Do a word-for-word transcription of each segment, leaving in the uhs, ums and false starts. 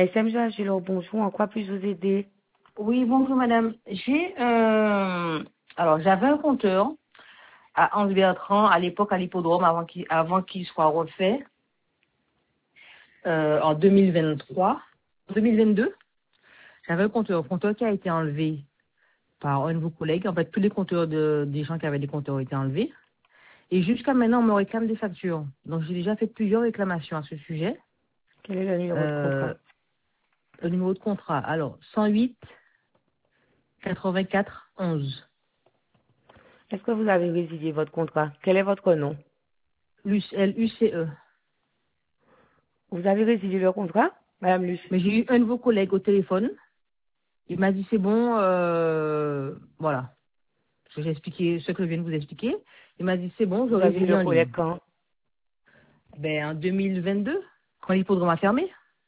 S M J H, bonjour, en quoi puis-je vous aider? Oui, bonjour madame. J'ai euh, alors j'avais un compteur à Anse-Bertrand à l'époque à l'hippodrome avant qu'il avant qu'il soit refait euh, en deux mille vingt-trois, deux mille vingt-deux. J'avais un compteur, un compteur qui a été enlevé par un de vos collègues. En fait, tous les compteurs de, des gens qui avaient des compteurs ont été enlevés. Et jusqu'à maintenant, on me réclame des factures. Donc j'ai déjà fait plusieurs réclamations à ce sujet. Quel est le numéro de Euh, contrat? le numéro de contrat, alors cent huit quatre-vingt-quatre onze. Est-ce que vous avez résilié votre contrat? Quel est votre nom? L U C E. Vous avez résilié le contrat, Madame Luce? Mais j'ai eu un de vos collègues au téléphone. Il m'a dit c'est bon, euh, voilà. Ce que j'ai expliqué, ce que je viens de vous expliquer. Il m'a dit c'est bon, je Vous avez eu résilie le en collègue ligne. quand? Ben en deux mille vingt-deux, quand l'hippodrome a fermé.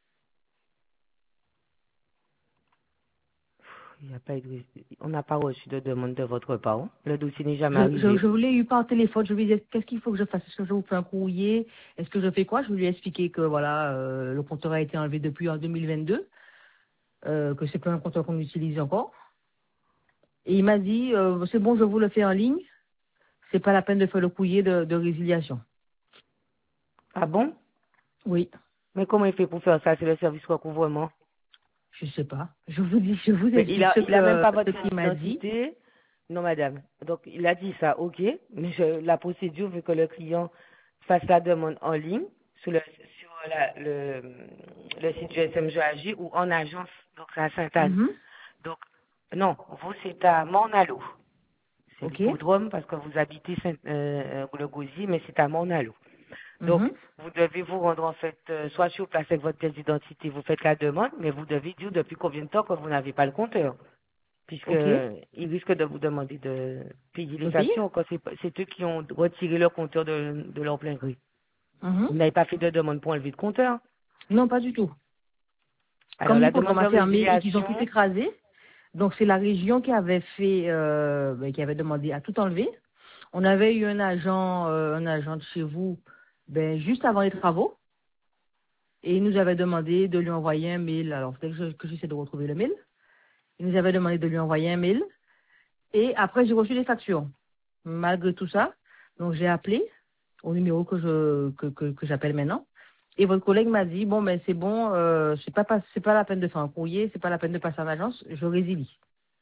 Il n'y a pas eu de- On n'a pas reçu de demande de votre part, hein. Le dossier n'est jamais Je, je, arrivé. je l'ai eu par téléphone. Je lui ai dit qu'est-ce qu'il faut que je fasse? Est-ce que je vous fais un courrier? Est-ce que je fais quoi? Je lui ai expliqué que voilà, euh, le compteur a été enlevé depuis en deux mille vingt-deux, euh, que c'est pas un compteur qu'on utilise encore. Et il m'a dit euh, c'est bon, je vous le fais en ligne. C'est pas la peine de faire le courrier de, de résiliation. Ah bon? Oui. Mais comment il fait pour faire ça? C'est le service recouvrement. Je sais pas. Je vous dis, je vous Mais il explique a, ce il a même que pas ce votre pièce qu'il m'a dit. d'identité. Non, madame. Donc, il a dit ça, ok. Mais je- la procédure veut que le client fasse la demande en ligne sur le, sur la- le, le site du S M J A J ou en agence, donc c'est à Sainte-Anne. Mhm. Donc, non, vous, c'est à Mornalo. C'est Ok. l'hippodrome parce que vous habitez Saint, euh, le Gosier, mais c'est à Mornalo. Donc, Mhm. vous devez vous rendre en fait, euh, soit sur place avec votre pièce d'identité, vous faites la demande, mais vous devez dire depuis combien de temps que vous n'avez pas le compteur, puisque Ok. ils risquent de vous demander de payer les De payer? factures quand c'est c'est eux qui ont retiré leur compteur de, de leur plein gré. Mhm. Vous n'avez pas fait de demande pour enlever de compteur. Non, pas du tout. Alors, Comme la l'hippodrome demande de a fermé et qu'ils ont tout résiliation, écrasé, donc c'est la région qui avait fait, euh, ben, qui avait demandé à tout enlever. On avait eu un agent, euh, un agent de chez vous, ben juste avant les travaux, et il nous avait demandé de lui envoyer un mail. Alors dès que je- que j'essaie de retrouver le mail, il nous avait demandé de lui envoyer un mail. Et après j'ai reçu les factures. Malgré tout ça, donc j'ai appelé au numéro que je que, que, que j'appelle maintenant. Et votre collègue m'a dit bon ben c'est bon, euh, c'est pas pas- c'est pas la peine de faire un courrier, c'est pas la peine de passer en agence, je résilie.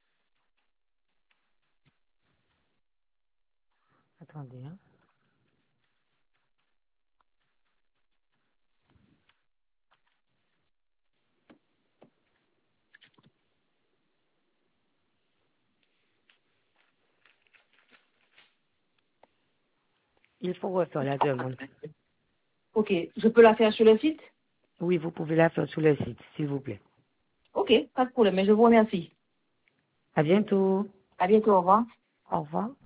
attendez, hein. Il faut refaire la demande. Ok, je peux la faire sur le site? Oui, vous pouvez la faire sur le site, s'il vous plaît. Ok, pas de problème, mais je vous remercie. À bientôt. À bientôt, au revoir. Au revoir.